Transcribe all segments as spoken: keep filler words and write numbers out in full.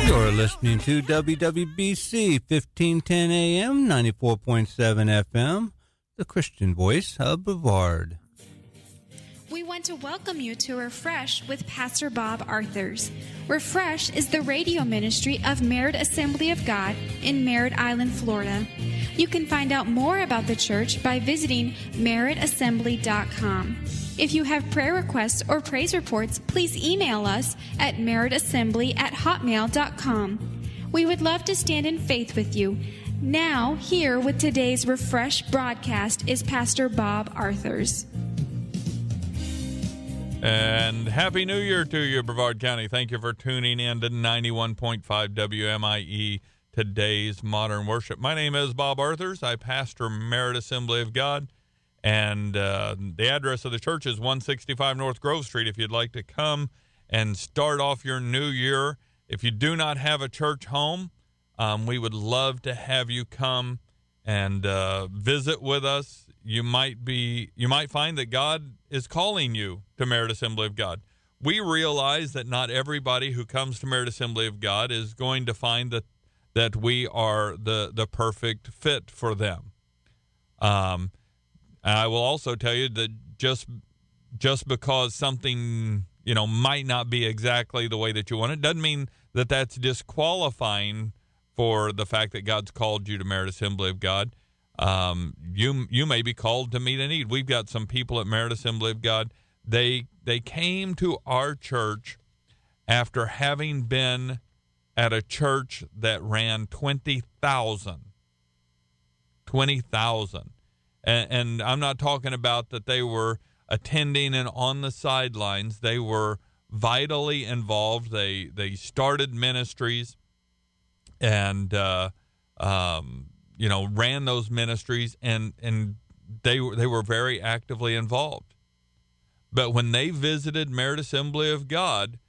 You're listening to W W B C fifteen ten A M, ninety-four point seven F M, the Christian voice of Brevard. We want to welcome you to Refresh with Pastor Bob Arthurs. Refresh is the radio ministry of Merritt Assembly of God in Merritt Island, Florida. You can find out more about the church by visiting merritt assembly dot com. If you have prayer requests or praise reports, please email us at merritt assembly at hotmail dot com. We would love to stand in faith with you. Now, here with today's Refresh broadcast is Pastor Bob Arthurs. And Happy New Year to you, Brevard County. Thank you for tuning in to ninety-one point five W M I E, today's Modern Worship. My name is Bob Arthurs. I pastor Merritt Assembly of God, and uh, the address of the church is one sixty-five North Grove Street. If you'd like to come and start off your new year, if you do not have a church home, um, we would love to have you come and uh, visit with us. You might be, you might find that God is calling you to Merritt Assembly of God. We realize that not everybody who comes to Merritt Assembly of God is going to find that that we are the the perfect fit for them. Um, I will also tell you that just just because something, you know, might not be exactly the way that you want it, doesn't mean that that's disqualifying for the fact that God's called you to Merritt Assembly of God. Um, you you may be called to meet a need. We've got some people at Merritt Assembly of God. They they came to our church after having been at a church that ran twenty thousand. twenty thousand. And, and I'm not talking about that they were attending and on the sidelines. They were vitally involved. They they started ministries and uh, um, you know, ran those ministries, and and they were they were very actively involved. But when they visited Merritt Assembly of God,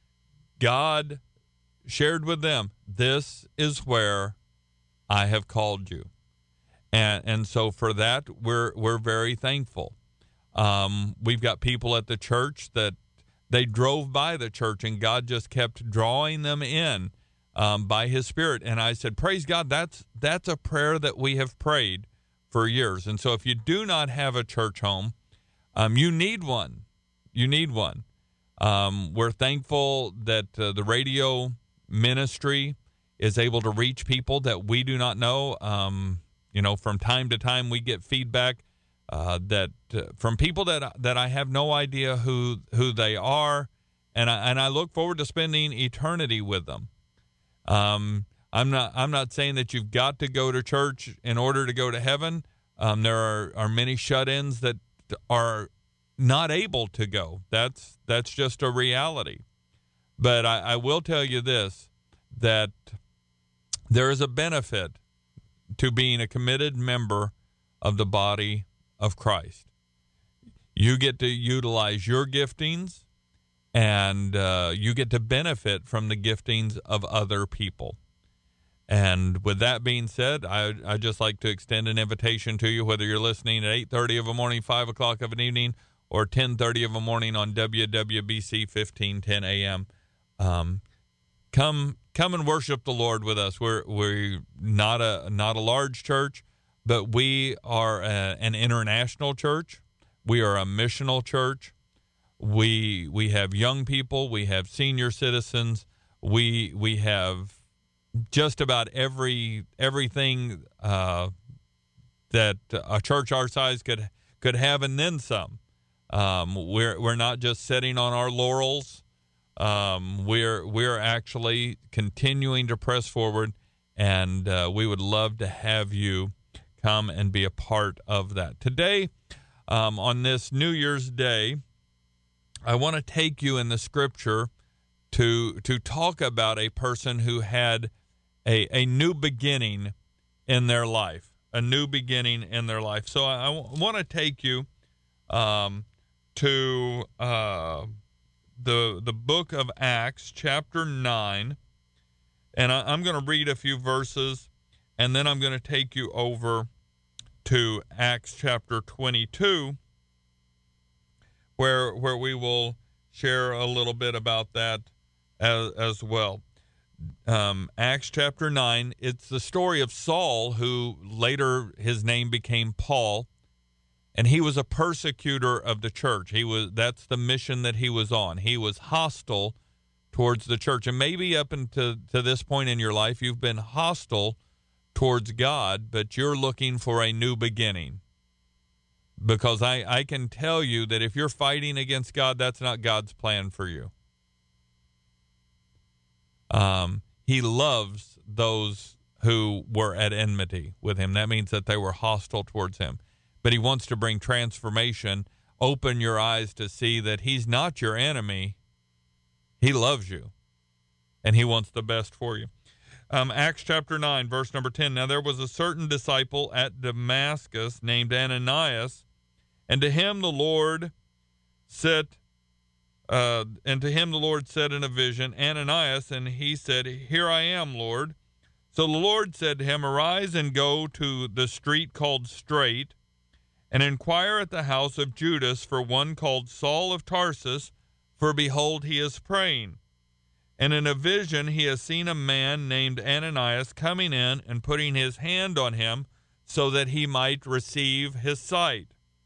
God shared with them, "This is where I have called you," and and so for that we're we're very thankful. Um, we've got people at the church that they drove by the church, and God just kept drawing them in um, by His Spirit. And I said, "Praise God! That's that's a prayer that we have prayed for years." And so, if you do not have a church home, um, you need one. You need one. Um, we're thankful that uh, the radio ministry is able to reach people that we do not know. Um, you know, from time to time we get feedback uh, that uh, from people that that I have no idea who who they are, and I and I look forward to spending eternity with them. Um, I'm not I'm not saying that you've got to go to church in order to go to heaven. Um, there are, are many shut-ins that are not able to go. That's that's just a reality. But I, I will tell you this, that there is a benefit to being a committed member of the body of Christ. You get to utilize your giftings, and uh, you get to benefit from the giftings of other people. And with that being said, I I just like to extend an invitation to you, whether you're listening at eight thirty of a morning, five o'clock of an evening, or ten thirty of a morning on W W B C fifteen ten A M. Um, come come and worship the Lord with us. We're we're not a not a large church, but we are a, an international church. We are a missional church. We we have young people. We have senior citizens. We we have just about every everything uh, that a church our size could could have, and then some. Um, we're we're not just sitting on our laurels. Um, we're we're actually continuing to press forward, and uh, we would love to have you come and be a part of that. Today, um, on this New Year's Day, I want to take you in the Scripture to to talk about a person who had a a new beginning in their life, a new beginning in their life. So I, I w- want to take you um, to uh, the the book of Acts, chapter nine, and I, I'm going to read a few verses, and then I'm going to take you over to Acts chapter twenty-two, where where we will share a little bit about that as, as well. um, Acts chapter nine. It's the story of Saul, who later his name became Paul, and he was a persecutor of the church. He was that's the mission that he was on. He was hostile towards the church, and maybe up until to this point in your life, you've been hostile towards God, but you're looking for a new beginning. Because I, I can tell you that if you're fighting against God, that's not God's plan for you. Um, he loves those who were at enmity with him. That means that they were hostile towards him. But he wants to bring transformation. Open your eyes to see that he's not your enemy. He loves you, and he wants the best for you. Um, Acts chapter nine, verse number ten. Now there was a certain disciple at Damascus named Ananias, and to him the Lord said, uh, and to him the Lord said in a vision, Ananias, and he said, Here I am, Lord. So the Lord said to him, Arise and go to the street called Straight, and inquire at the house of Judas for one called Saul of Tarsus, for behold, he is praying. And in a vision he has seen a man named Ananias coming in and putting his hand on him so that he might receive his sight.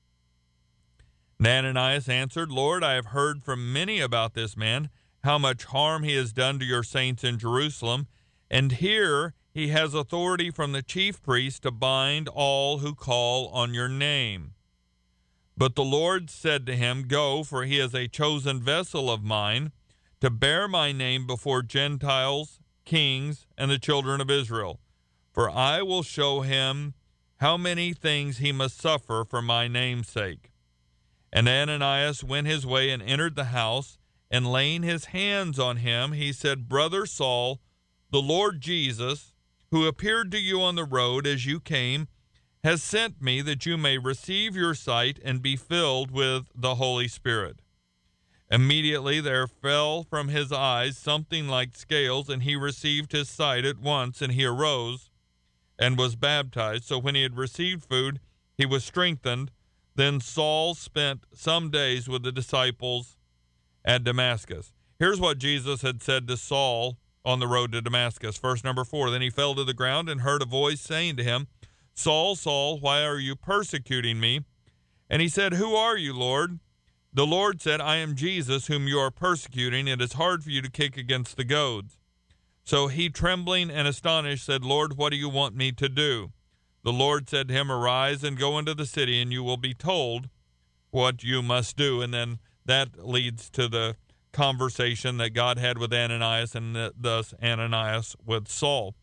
And Ananias answered, Lord, I have heard from many about this man, how much harm he has done to your saints in Jerusalem, and here he has authority from the chief priest to bind all who call on your name. But the Lord said to him, Go, for he is a chosen vessel of mine, to bear my name before Gentiles, kings, and the children of Israel. For I will show him how many things he must suffer for my name's sake. And Ananias went his way and entered the house, and laying his hands on him, he said, Brother Saul, the Lord Jesus, who appeared to you on the road as you came, has sent me that you may receive your sight and be filled with the Holy Spirit. Immediately there fell from his eyes something like scales, and he received his sight at once, and he arose and was baptized. So when he had received food, he was strengthened. Then Saul spent some days with the disciples at Damascus. Here's what Jesus had said to Saul on the road to Damascus. Verse number four, Then he fell to the ground and heard a voice saying to him, Saul, Saul, why are you persecuting me? And he said, Who are you, Lord? The Lord said, I am Jesus, whom you are persecuting. It is hard for you to kick against the goads. So he, trembling and astonished, said, Lord, what do you want me to do? The Lord said to him, Arise and go into the city, and you will be told what you must do. And then that leads to the conversation that God had with Ananias, and thus Ananias with Saul.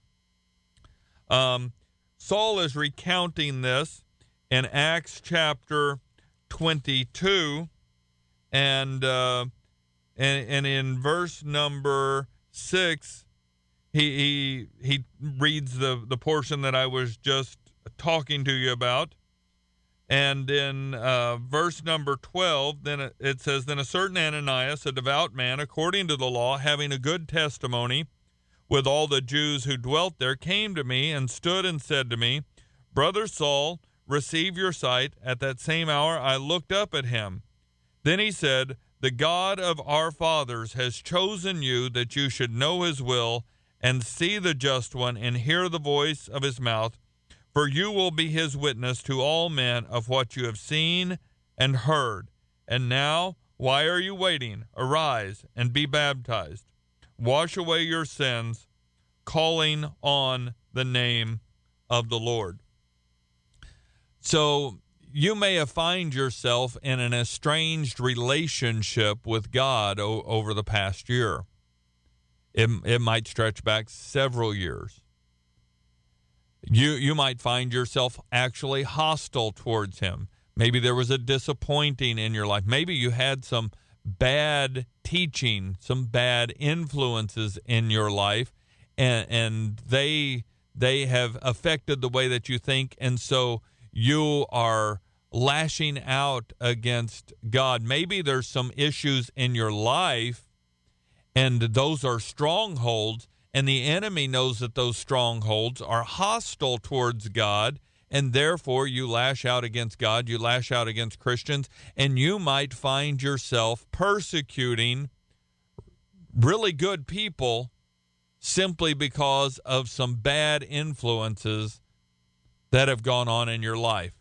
Um, Saul is recounting this in Acts chapter twenty-two, and uh, and, and in verse number six, he he he reads the, the portion that I was just talking to you about. And in uh, verse number twelve, then it, it says, Then a certain Ananias, a devout man, according to the law, having a good testimony with all the Jews who dwelt there, came to me and stood and said to me, Brother Saul, receive your sight. At that same hour I looked up at him. Then he said, The God of our fathers has chosen you that you should know his will and see the just one and hear the voice of his mouth. For you will be his witness to all men of what you have seen and heard. And now, why are you waiting? Arise and be baptized. Wash away your sins, calling on the name of the Lord. So you may have found yourself in an estranged relationship with God o- over the past year. It, it might stretch back several years. You you might find yourself actually hostile towards him. Maybe there was a disappointing in your life. Maybe you had some bad teaching, some bad influences in your life, and and they they have affected the way that you think, and so you are lashing out against God. Maybe there's some issues in your life, and those are strongholds, and the enemy knows that those strongholds are hostile towards God, and therefore you lash out against God, you lash out against Christians, and you might find yourself persecuting really good people simply because of some bad influences that have gone on in your life.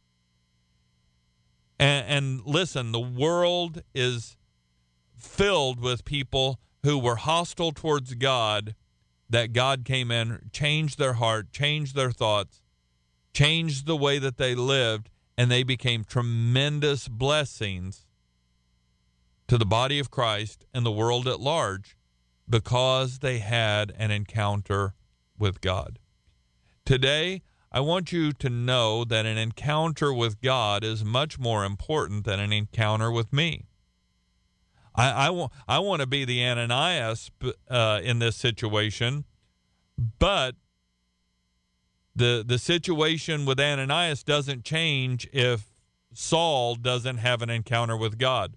And, and listen, the world is filled with people who were hostile towards God, that God came in, changed their heart, changed their thoughts, changed the way that they lived, and they became tremendous blessings to the body of Christ and the world at large because they had an encounter with God. Today, I want you to know that an encounter with God is much more important than an encounter with me. I, I, want, I want to be the Ananias uh, in this situation, but the the situation with Ananias doesn't change if Saul doesn't have an encounter with God.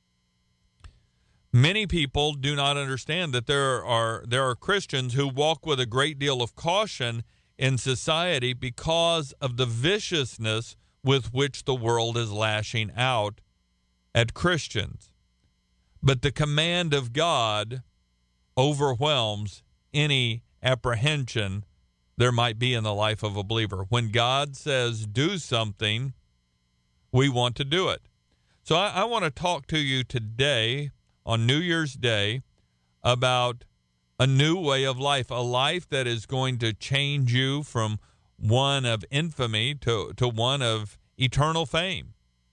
Many people do not understand that there are there are Christians who walk with a great deal of caution in society because of the viciousness with which the world is lashing out at Christians. But the command of God overwhelms any apprehension there might be in the life of a believer. When God says do something, we want to do it. So I, I want to talk to you today on New Year's Day about a new way of life, a life that is going to change you from one of infamy to, to one of eternal fame.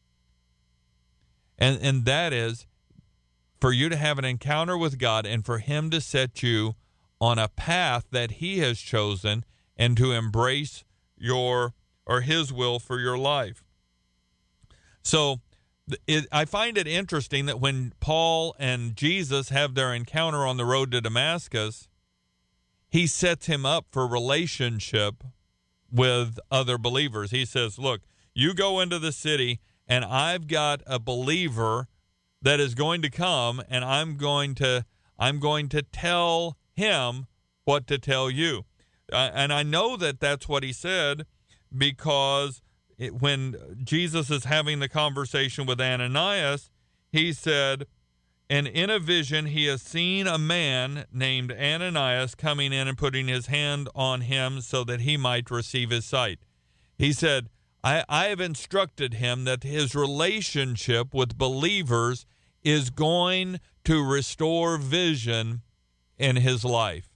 And, and that is for you to have an encounter with God and for him to set you on a path that he has chosen and to embrace your or his will for your life. So it, I find it interesting that when Paul and Jesus have their encounter on the road to Damascus, he sets him up for relationship with other believers. He says, look, you go into the city and I've got a believer that is going to come and I'm going to I'm going to tell him what to tell you. Uh, and I know that that's what he said because it, when Jesus is having the conversation with Ananias, he said, and in a vision he has seen a man named Ananias coming in and putting his hand on him so that he might receive his sight. He said, I, I have instructed him that his relationship with believers is going to restore vision in his life.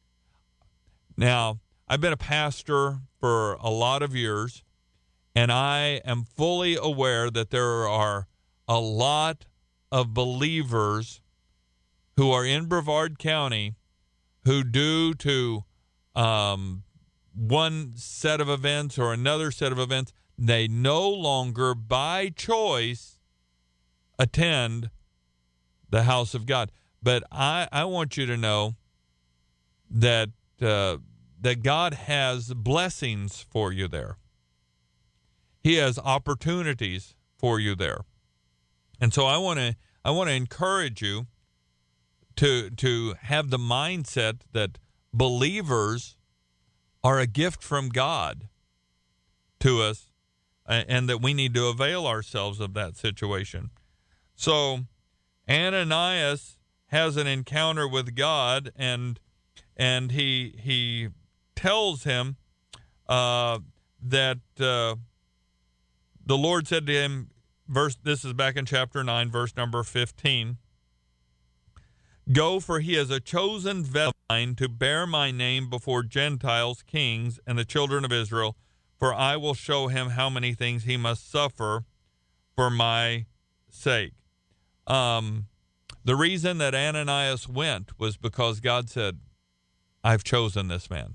Now, I've been a pastor for a lot of years, and I am fully aware that there are a lot of believers who are in Brevard County who, due to um, one set of events or another set of events, they no longer, by choice, attend the house of God. But I, I want you to know that uh, that God has blessings for you there. He has opportunities for you there. And so I want to I want to encourage you to to have the mindset that believers are a gift from God to us, and that we need to avail ourselves of that situation. So Ananias has an encounter with God, and and he he tells him uh, that uh, the Lord said to him, verse this is back in chapter nine, verse number fifteen. Go, for he is a chosen vessel to bear my name before Gentiles, kings, and the children of Israel, for I will show him how many things he must suffer for my sake. Um, the reason that Ananias went was because God said, I've chosen this man.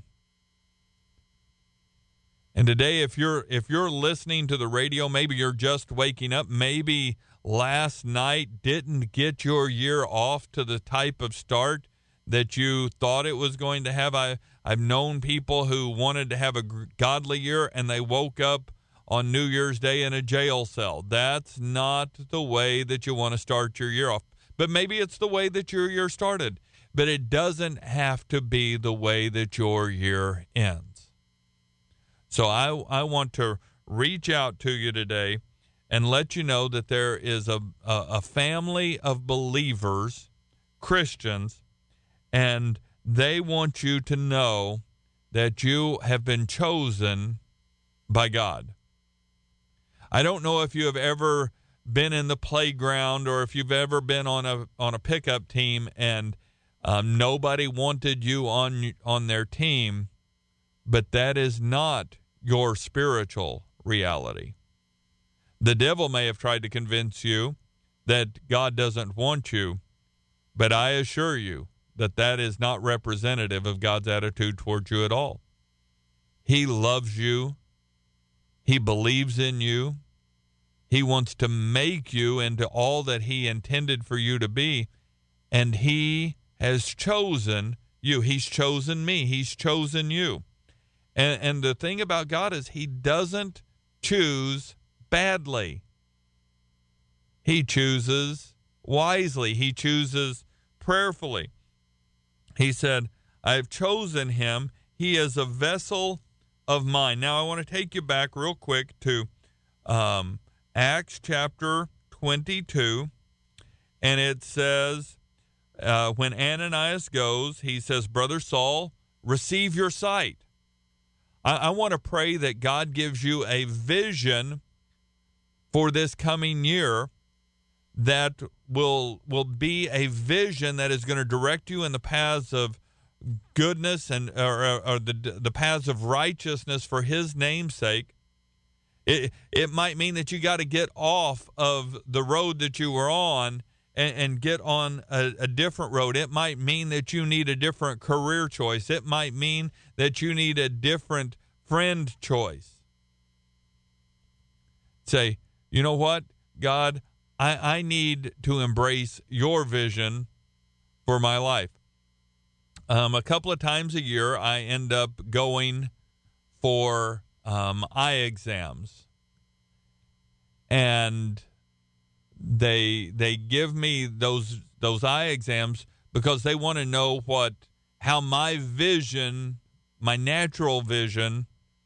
And today, if you're if you're listening to the radio, maybe you're just waking up, maybe last night didn't get your year off to the type of start that you thought it was going to have. I, I've known people who wanted to have a godly year, and they woke up on New Year's Day in a jail cell. That's not the way that you want to start your year off. But maybe it's the way that your year started. But it doesn't have to be the way that your year ends. So I, I want to reach out to you today and let you know that there is a, a, a family of believers, Christians, and they want you to know that you have been chosen by God. I don't know if you have ever been in the playground or if you've ever been on a on a pickup team and um, nobody wanted you on on their team, but that is not your spiritual reality. The devil may have tried to convince you that God doesn't want you, but I assure you that that is not representative of God's attitude towards you at all. He loves you. He believes in you. He wants to make you into all that he intended for you to be, and he has chosen you. He's chosen me. He's chosen you. And, and the thing about God is he doesn't choose badly. He chooses wisely. He chooses prayerfully. He said, I have chosen him. He is a vessel of mine. Now, I want to take you back real quick to um, Acts chapter twenty-two. And it says, uh, when Ananias goes, he says, Brother Saul, receive your sight. I, I want to pray that God gives you a vision for this coming year that will will be a vision that is going to direct you in the paths of goodness and or, or the the paths of righteousness for his name's sake. It it might mean that you got to get off of the road that you were on and, and get on a, a different road. It might mean that you need a different career choice. It might mean that you need a different friend choice. Say, you know what, God, I, I need to embrace your vision for my life. Um, a couple of times a year, I end up going for um, eye exams, and they they give me those those eye exams because they want to know what how my vision, my natural vision,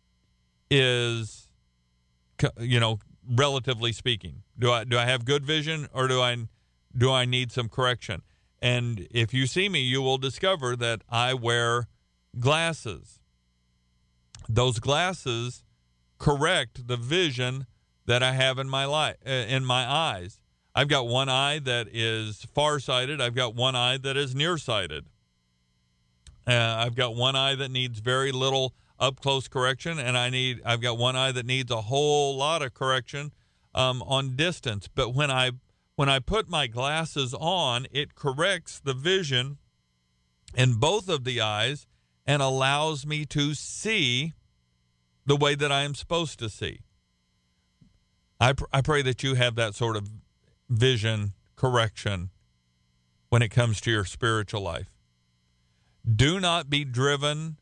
is, you know, relatively speaking. Do I do I have good vision, or do I do I need some correction? And if you see me, you will discover that I wear glasses. Those glasses correct the vision that I have in my life, in my eyes. I've got one eye that is farsighted. I've got one eye that is nearsighted. Uh, I've got one eye that needs very little up close correction, and I need I've got one eye that needs a whole lot of correction um, on distance. But when I when I put my glasses on, it corrects the vision in both of the eyes and allows me to see the way that I am supposed to see. I pr- I pray that you have that sort of vision correction when it comes to your spiritual life. Do not be driven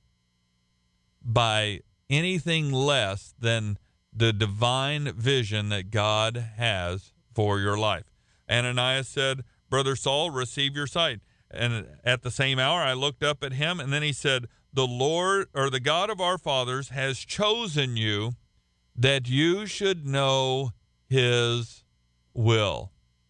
by anything less than the divine vision that God has for your life. Ananias said, Brother Saul, receive your sight. And at the same hour, I looked up at him, and then he said, the Lord, or the God of our fathers, has chosen you that you should know his will.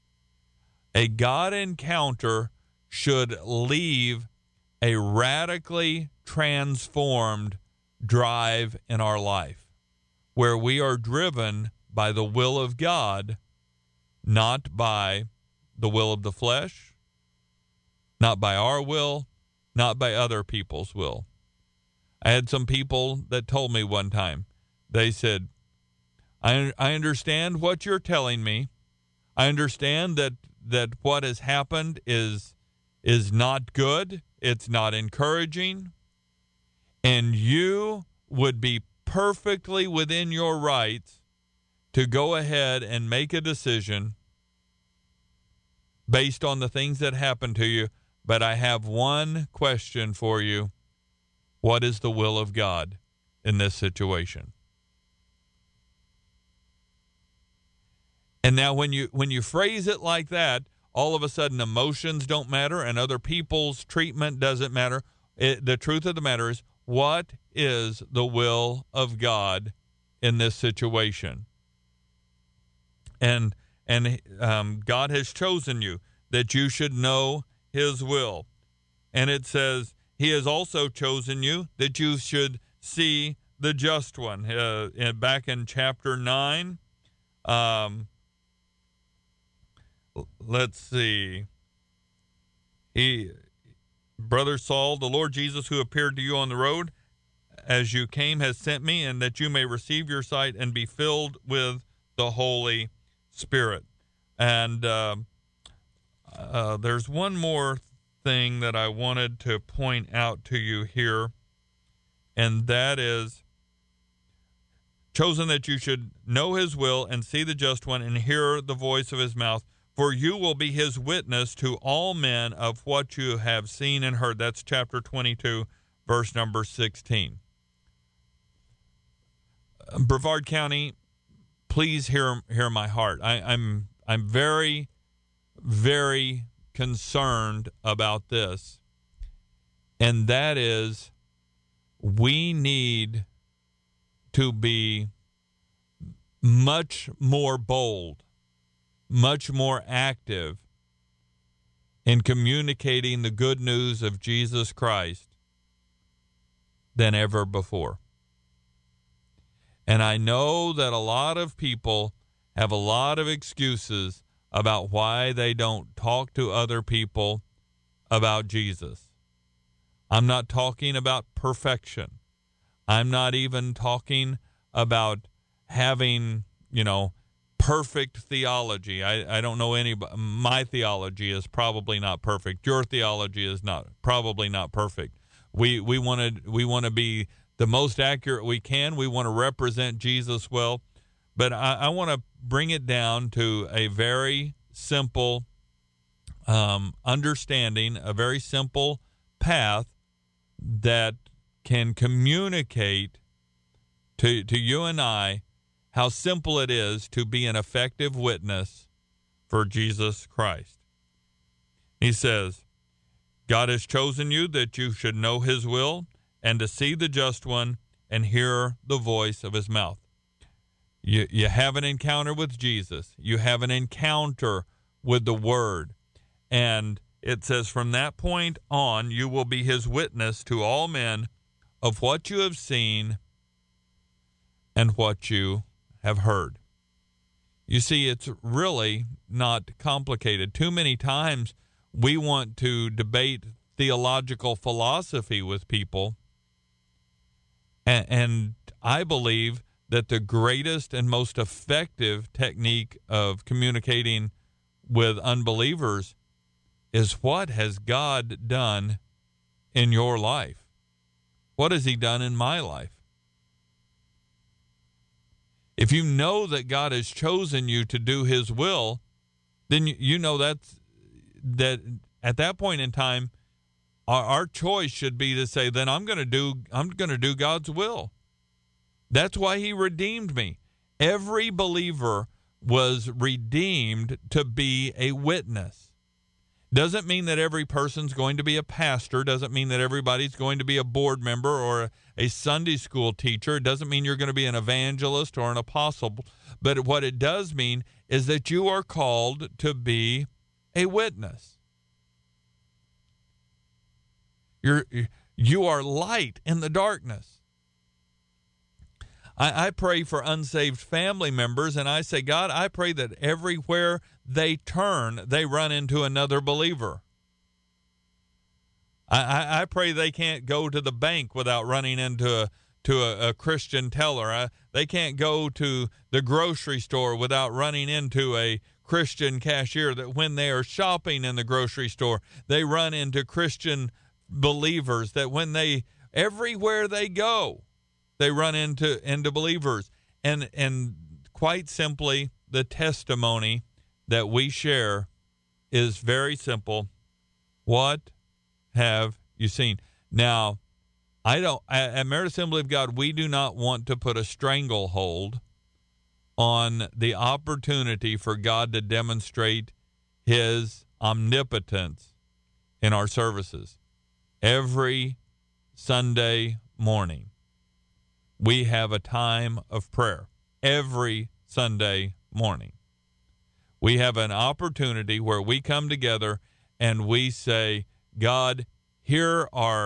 A God encounter should leave a radically transformed drive in our life, where we are driven by the will of God, not by the will of the flesh, not by our will, not by other people's will. I had some people that told me one time, they said, I, I understand what you're telling me. I understand that, that what has happened is, is not good. It's not encouraging. And you would be perfectly within your rights to go ahead and make a decision based on the things that happened to you. But I have one question for you. What is the will of God in this situation? And now when you when you phrase it like that, all of a sudden emotions don't matter and other people's treatment doesn't matter. It, the truth of the matter is, what is the will of God in this situation? And and um, God has chosen you that you should know his will. And it says he has also chosen you that you should see the just one. Uh, in, back in chapter nine, um, let's see. He, Brother Saul, the Lord Jesus who appeared to you on the road as you came has sent me, and that you may receive your sight and be filled with the Holy Spirit. And uh, uh, there's one more thing that I wanted to point out to you here, and that is, chosen that you should know his will and see the just one and hear the voice of his mouth, for you will be his witness to all men of what you have seen and heard. That's chapter twenty-two, verse number sixteen. Brevard County, please hear hear my heart. I, I'm I'm very, very concerned about this, and that is, we need to be much more bold, much more active in communicating the good news of Jesus Christ than ever before. And I know that a lot of people have a lot of excuses about why they don't talk to other people about Jesus. I'm not talking about perfection. I'm not even talking about having, you know, perfect theology. I, I don't know any. My theology is probably not perfect. Your theology is not probably not perfect. We we want to we want to be the most accurate we can. We want to represent Jesus well, but I, I want to bring it down to a very simple um, understanding, a very simple path that can communicate to to you and I how simple it is to be an effective witness for Jesus Christ. He says, God has chosen you that you should know his will and to see the just one and hear the voice of his mouth. You, you have an encounter with Jesus. You have an encounter with the Word. And it says, from that point on, you will be his witness to all men of what you have seen and what you have heard. You see, it's really not complicated. Too many times we want to debate theological philosophy with people, and, and I believe that the greatest and most effective technique of communicating with unbelievers is, what has God done in your life? What has he done in my life? If you know that God has chosen you to do his will, then you, you know that's, that at that point in time, our, our choice should be to say, then I'm going to do I'm going to do God's will. That's why he redeemed me. Every believer was redeemed to be a witness. Doesn't mean that every person's going to be a pastor. Doesn't mean that everybody's going to be a board member or a Sunday school teacher. It doesn't mean you're going to be an evangelist or an apostle. But what it does mean is that you are called to be a witness. You're, you are light in the darkness. I, I pray for unsaved family members, and I say, God, I pray that everywhere they turn, they run into another believer. I, I, I pray they can't go to the bank without running into a, to a, a Christian teller. I, they can't go to the grocery store without running into a Christian cashier, that when they are shopping in the grocery store, they run into Christian believers, that when they, everywhere they go, they run into, into believers. And, and quite simply, the testimony that we share is very simple. What have you seen? Now, I don't, at Merit Assembly of God, we do not want to put a stranglehold on the opportunity for God to demonstrate his omnipotence in our services. Every Sunday morning, we have a time of prayer. Every Sunday morning, we have an opportunity where we come together and we say, God, here are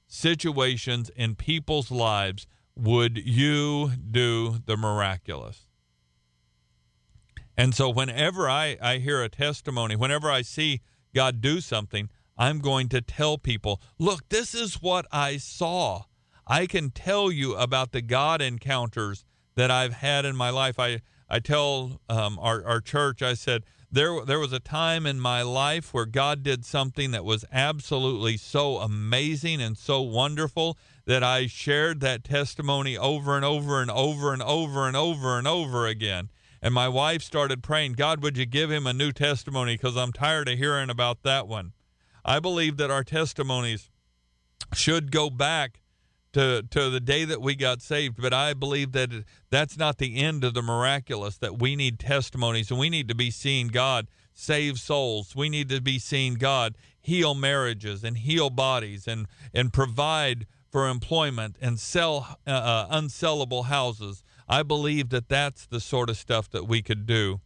situations in people's lives would you do the miraculous. And so whenever I, I hear a testimony, whenever I see God do something, I'm going to tell people, look, this is what I saw. I can tell you about the God encounters that I've had in my life. I, I tell um, our, our church, I said, there, there was a time in my life where God did something that was absolutely so amazing and so wonderful that I shared that testimony over and over and over and over and over and over again. And my wife started praying, God, would you give him a new testimony, because I'm tired of hearing about that one. I believe that our testimonies should go back to, to the day that we got saved, but I believe that that's not the end of the miraculous, that we need testimonies, and we need to be seeing God save souls. We need to be seeing God heal marriages and heal bodies and, and provide for employment and sell uh, uh, unsellable houses. I believe that that's the sort of stuff that we could do.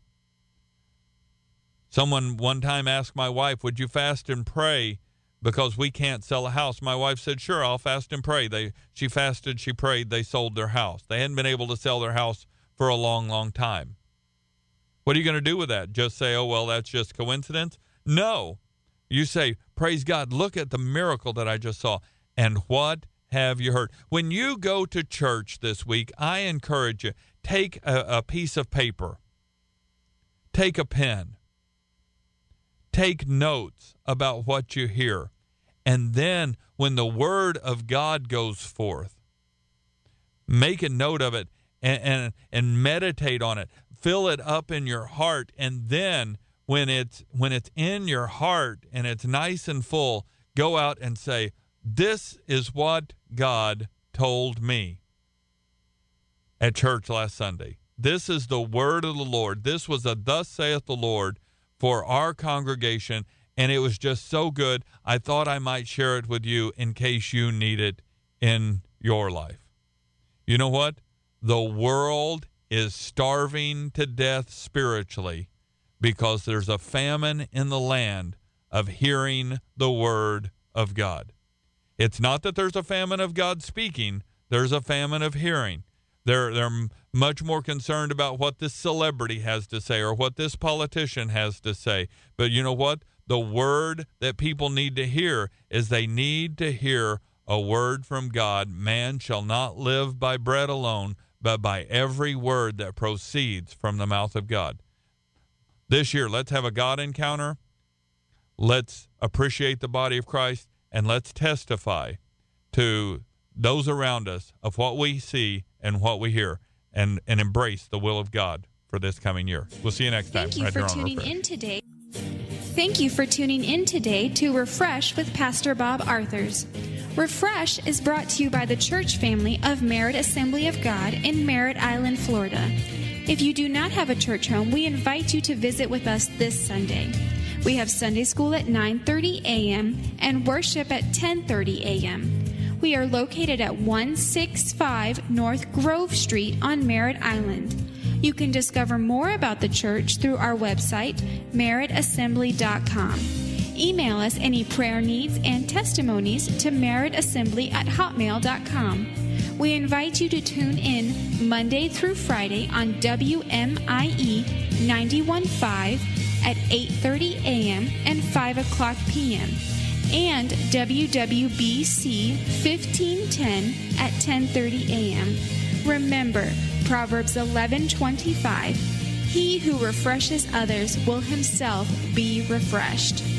Someone one time asked my wife, would you fast and pray because we can't sell a house? My wife said, sure, I'll fast and pray. They, she fasted, she prayed, they sold their house. They hadn't been able to sell their house for a long, long time. What are you going to do with that? Just say, oh, well, that's just coincidence? No. You say, praise God, look at the miracle that I just saw. And what have you heard? When you go to church this week, I encourage you, take a, a piece of paper, take a pen, take notes about what you hear, and then when the word of God goes forth, make a note of it and, and, and meditate on it. Fill it up in your heart, and then when it's when it's in your heart and it's nice and full, go out and say, this is what God told me at church last Sunday. This is the word of the Lord. This was a thus saith the Lord for our congregation, and it was just so good, I thought I might share it with you in case you need it in your life. You know what? The world is starving to death spiritually because there's a famine in the land of hearing the word of God. It's not that there's a famine of God speaking. There's a famine of hearing. They're, they're much more concerned about what this celebrity has to say or what this politician has to say. But you know what? The word that people need to hear is they need to hear a word from God. Man shall not live by bread alone, but by every word that proceeds from the mouth of God. This year, let's have a God encounter. Let's appreciate the body of Christ. And let's testify to those around us of what we see and what we hear, and, and embrace the will of God for this coming year. We'll see you next time. Thank you for tuning in today. Thank you for tuning in today to Refresh with Pastor Bob Arthurs. Refresh is brought to you by the church family of Merritt Assembly of God in Merritt Island, Florida. If you do not have a church home, we invite you to visit with us this Sunday. We have Sunday school at nine thirty a.m. and worship at ten thirty a.m. We are located at one sixty-five North Grove Street on Merritt Island. You can discover more about the church through our website, merritt assembly dot com. Email us any prayer needs and testimonies to merrittassembly at hotmail dot com. We invite you to tune in Monday through Friday on W M I E ninety-one point five at eight thirty a.m. and five o'clock p.m. and W W B C fifteen ten at ten thirty a.m. Remember, Proverbs eleven twenty-five, he who refreshes others will himself be refreshed.